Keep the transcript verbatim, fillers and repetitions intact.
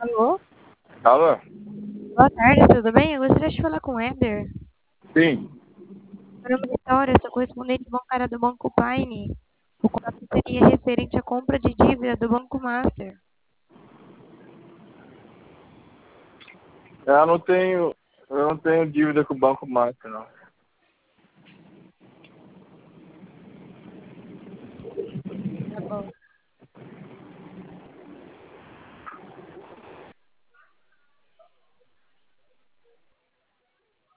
Alô? Alô? Boa tarde, tudo bem? Eu gostaria de falar com o Éder. Sim. Meu nome é Vitória, sou correspondente bancária do Banco Paine. O contato seria referente à compra de dívida do Banco Master. Eu não tenho, eu não tenho dívida com o Banco Master, não.